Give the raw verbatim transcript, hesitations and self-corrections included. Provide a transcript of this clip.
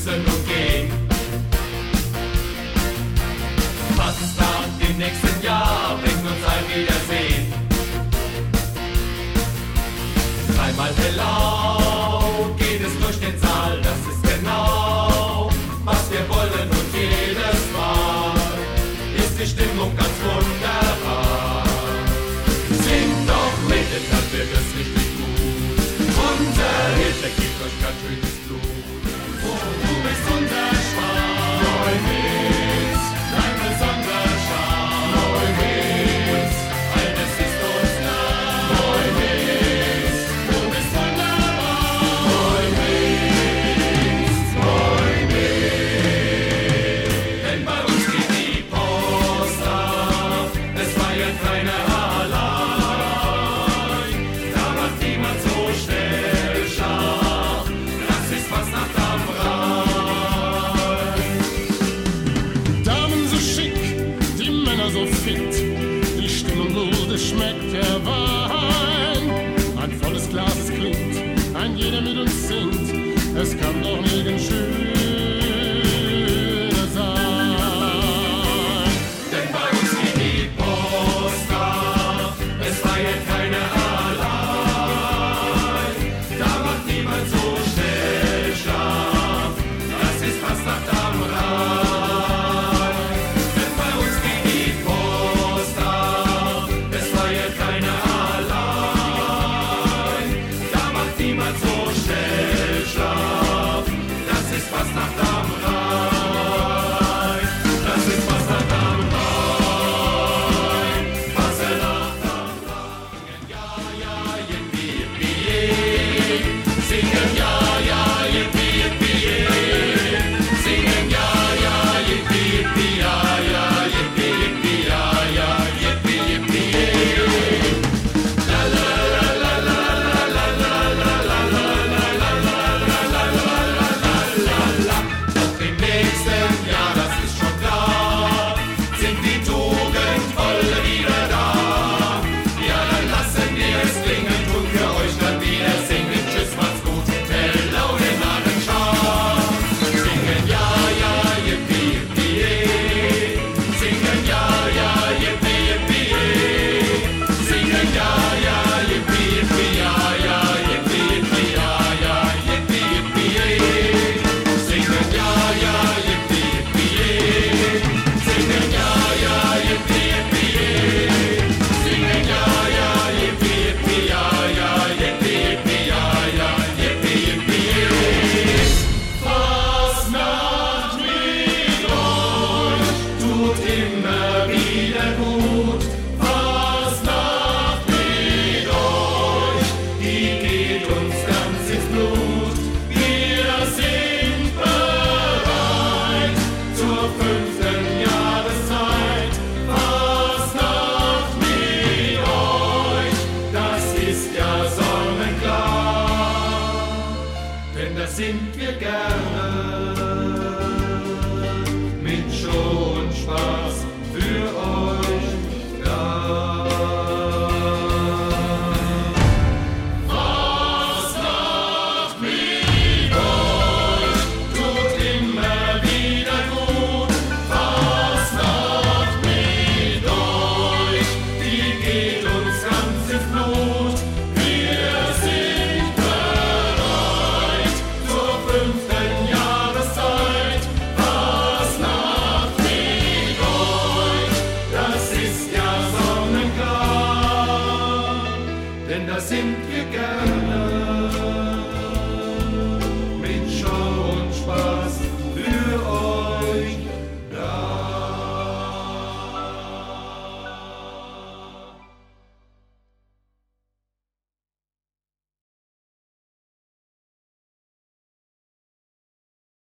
grüßen und gehen. Was nach dem nächsten Jahr bringt uns ein Wiedersehen. Dreimal hello geht es durch den Saal, das ist genau, was wir wollen und jedes Mal ist die Stimmung ganz wunderbar. Singt doch mit, dann wird es richtig gut. Unser Hit, der gibt euch ganz schönes Blut. Oh, du bist unser Schwan. Neuwitz, dein besonderer Charme. Neuwitz, alles ist uns nah. Neuwitz, du bist wunderbar. Neuwitz, Neuwitz. Denn bei uns geht die Post ab, es feiert keiner allein. Da macht niemand so schnell scharf, das ist Fastnacht am Rhein. Damen so schick, die Männer so fit, die Stimmung gut, es schmeckt der Wein. Ein volles Glas, es klingt, ein jeder mit uns singt, es kann doch nirgends schöner sein. Denn bei uns geht die Post ab, es feiert keiner allein. Da macht niemand so schnell scharf, das ist Fastnacht am Rhein. Denn bei uns geht die Post ab, es feiert keiner allein. Da macht niemand so schnell scharf, das ist Fastnacht am Rhein. Das ist Fastnacht am Rhein. Fastnacht am Rhein. Ja, ja, yippie, yippie, yay. Singen ja, ja, yippie, yippie, yay. Singen ja, ja, yippie, yippie, ja, ja, yippie, yippie, ja, ja, yippie, yippie, yay. La la la la la la la la la la la la la la la. Doch im nächsten Jahr, das ist schon klar, sind die Tugendvolle wieder da. Ja, dann lassen wir es klingen, tun für euch dann wieder singen. Tschüss, macht's gut, hello, den Narrenschar. Singen ja, ja, yippie, yippie, yay. Singen ja, ja, yippie, yippie, yay. Singen ja, ja, yippie, yippie, ja, ja, yippie, yippie, ja, ja, yippie, yippie, yay. Singen ja, ja, yippie, yippie, yay. Singen ja, ja, yippie, yippie, yay. Singen ja, ja, yippie, yippie, ja, ja, yippie, yippie, ja, ja, yippie, yippie, yay. Fastnacht mit euch tut immer wieder gut. Fastnacht mit euch, die geht uns ganz ins Blut. Wir sind bereit zur fünften Jahreszeit. Fastnacht mit euch, das ist ja sonnenklar, denn das sind wir gerne. Mit Show und Spaß für euch da. Fastnacht mit euch tut immer wieder gut. Fastnacht mit euch, die geht uns ganz ins Blut. Wir sind bereit zur fünften Jahreszeit. Fastnacht mit euch, das ist ja sonnenklar, denn das sind wir gerne.